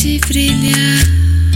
de brilhar.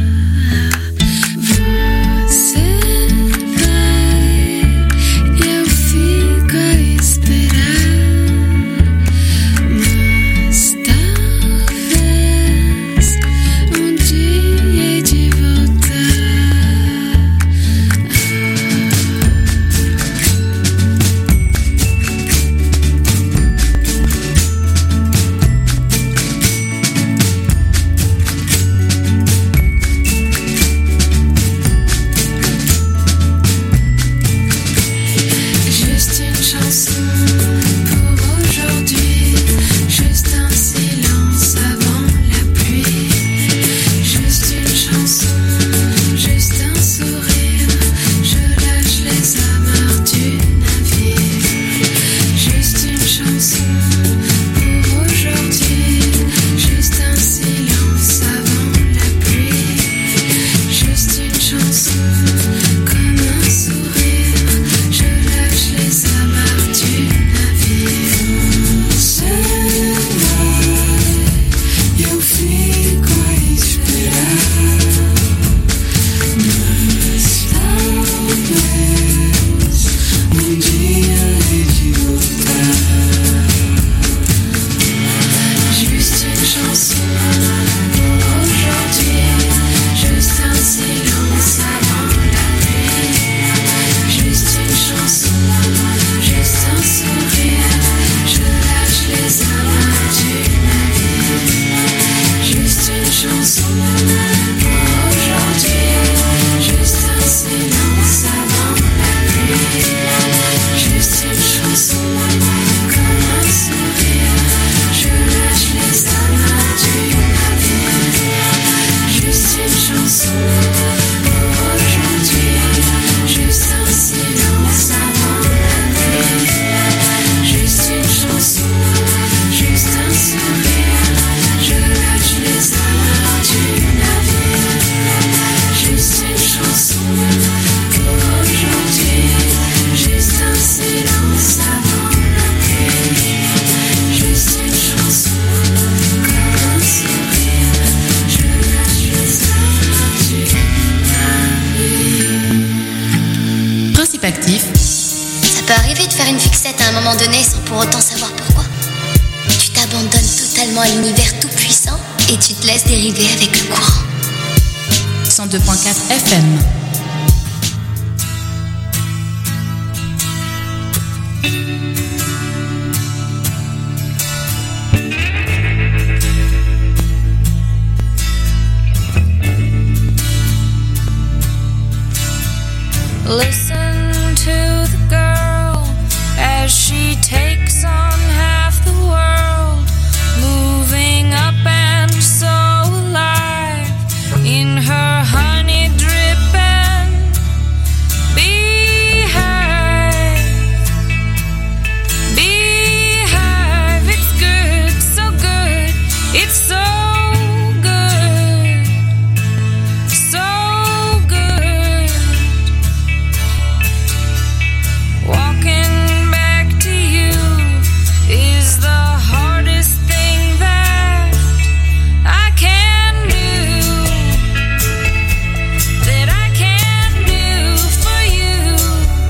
Ça peut arriver de faire une fixette à un moment donné sans pour autant savoir pourquoi. Tu t'abandonnes totalement à l'univers tout puissant et tu te laisses dériver avec le courant. 102.4 FM. Listen to the girl as she takes on half the world, moving up and so alive in her honey dripping beehive. Beehive, it's good, so good, it's so good, so good. Walking back to you is the hardest thing that I can do, that I can do for you,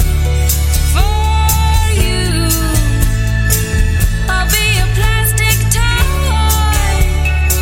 for you. I'll be a plastic toy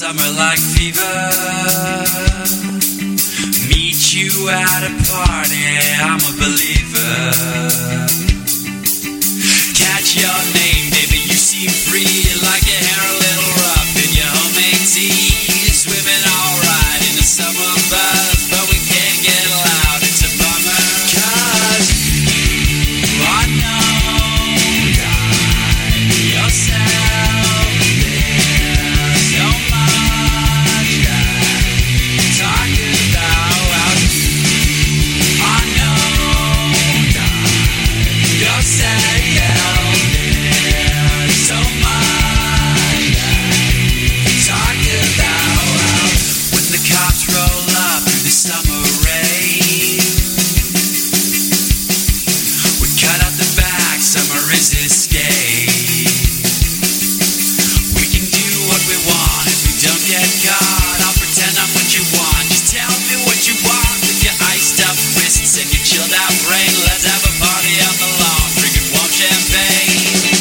summer like fever. Meet you at a party, I'm a believer. Catch your name, baby, you seem free. Like your hair a little rough in your homemade tea. Swimming alright in the summer buzz, but we can't get loud, it's a bummer. 'Cause you are known yourself. There's so much that we talk about. I know yourself. There's so much that we talk about. When the cops roll up through the summer rain, we cut out the back, summer is escape. We can do what we want if we don't get caught. I'll pretend I'm what you want. Just tell me what you want with your iced up wrists and your chilled out brain. Let's have a party on the lawn, drinking warm champagne.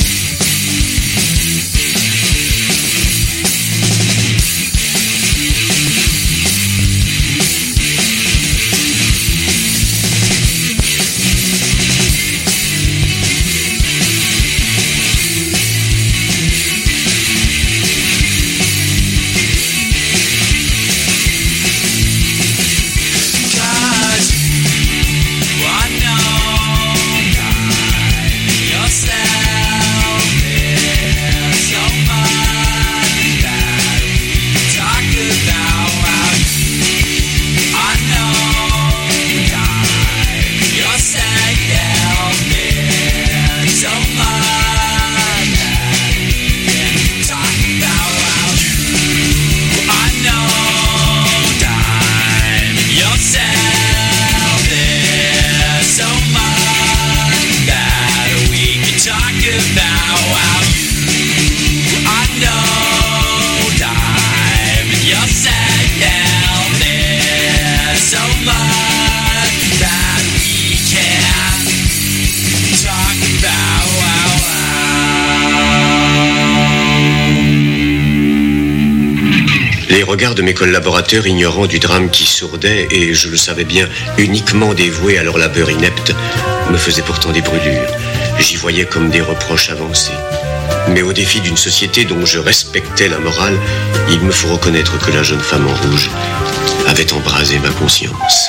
Les regards de mes collaborateurs ignorants du drame qui sourdait, et je le savais bien, uniquement dévoués à leur labeur inepte, me faisaient pourtant des brûlures. J'y voyais comme des reproches avancés. Mais au défi d'une société dont je respectais la morale, il me faut reconnaître que la jeune femme en rouge avait embrasé ma conscience.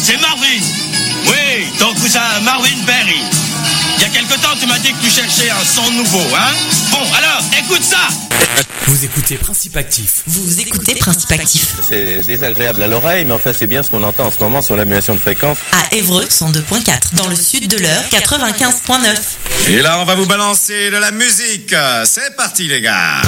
c'est Marvin. Oui, ton cousin Marvin Berry. Il y a quelque temps, tu m'as dit que tu cherchais un son nouveau, hein? Bon, alors, écoute ça! Vous écoutez Principe Actif. Vous écoutez Principe Actif. C'est désagréable à l'oreille, mais enfin, c'est bien ce qu'on entend en ce moment sur l'annulation de fréquence. À Évreux, 102.4. Dans le sud de l'Eure, 95.9. Et là, on va vous balancer de la musique. C'est parti, les gars.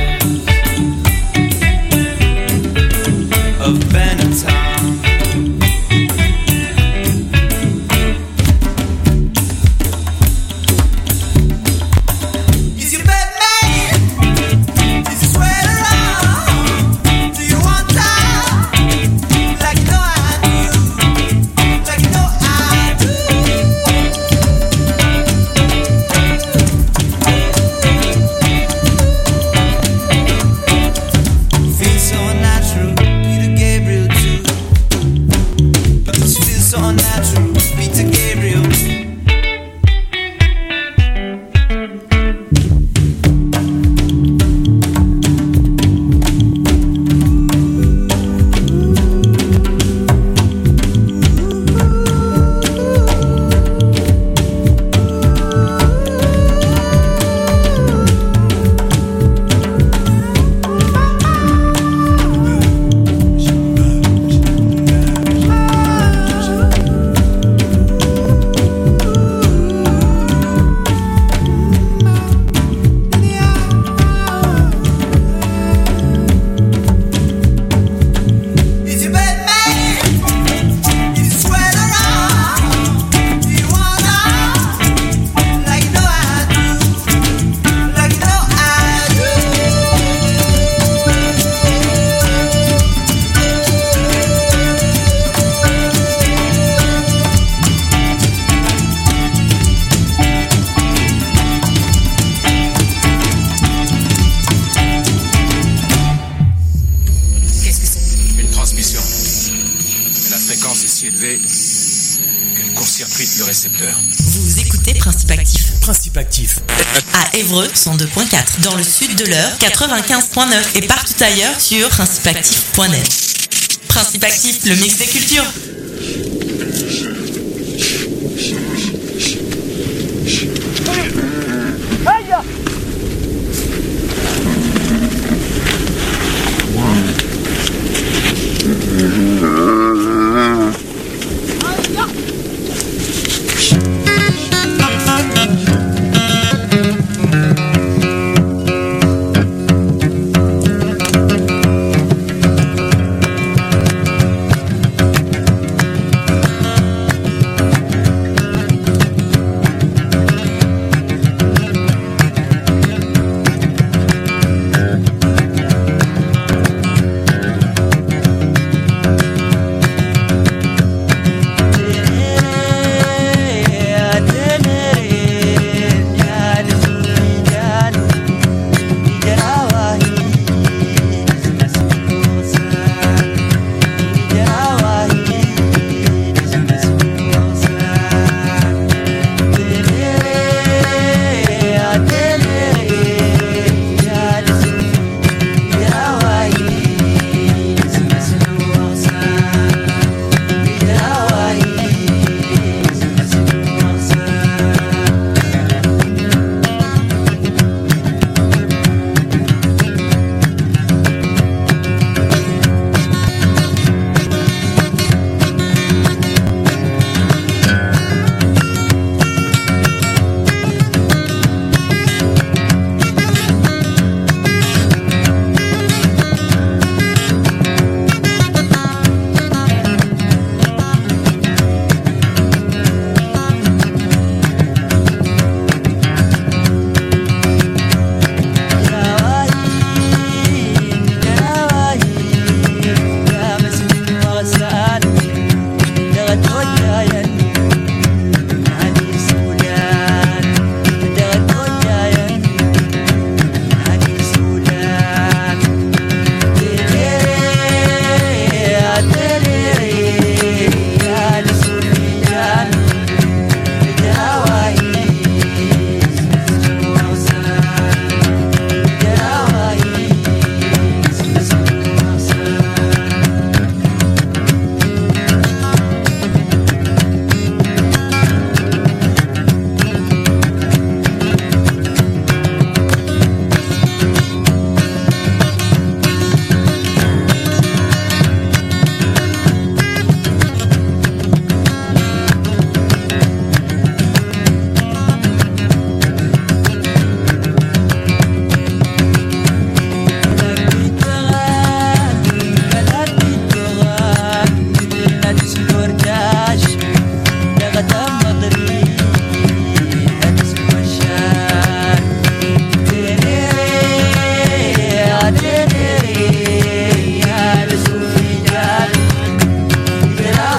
of Benetton. so unnatural. Peter Gabriel. Vous écoutez Principe Actif. Principe Actif. À Évreux, 102.4. Dans le sud de l'Eure, 95.9. Et partout ailleurs sur principeactif.net. Principe Actif, le mix des cultures.